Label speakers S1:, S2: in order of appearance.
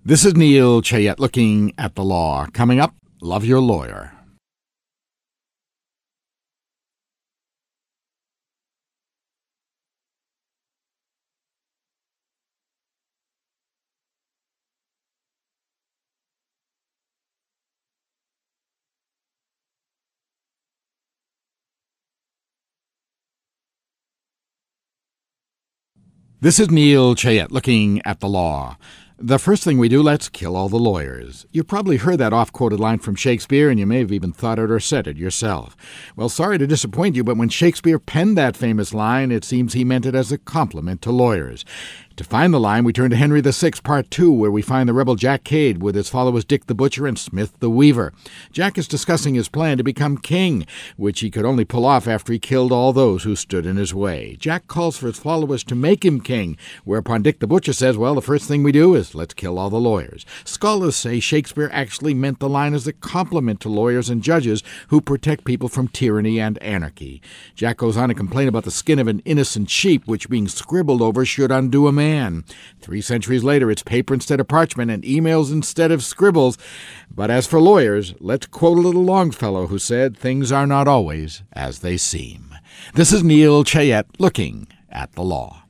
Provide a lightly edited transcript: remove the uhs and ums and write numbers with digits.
S1: This is Neil Chayette looking at the law. Coming up, Love Your Lawyer. This is Neil Chayette looking at the law. The first thing we do, let's kill all the lawyers. You've probably heard that oft-quoted line from Shakespeare, and you may have even thought it or said it yourself. Well, sorry to disappoint you, but when Shakespeare penned that famous line, it seems he meant it as a compliment to lawyers. To find the line, we turn to Henry VI, Part 2, where we find the rebel Jack Cade with his followers Dick the Butcher and Smith the Weaver. Jack is discussing his plan to become king, which he could only pull off after he killed all those who stood in his way. Jack calls for his followers to make him king, whereupon Dick the Butcher says, well, the first thing we do is let's kill all the lawyers. Scholars say Shakespeare actually meant the line as a compliment to lawyers and judges who protect people from tyranny and anarchy. Jack goes on to complain about the skin of an innocent sheep, which being scribbled over should undo a man. 3 centuries later, it's paper instead of parchment and emails instead of scribbles. But as for lawyers, let's quote a little Longfellow who said, things are not always as they seem. This is Neil Chayette looking at the law.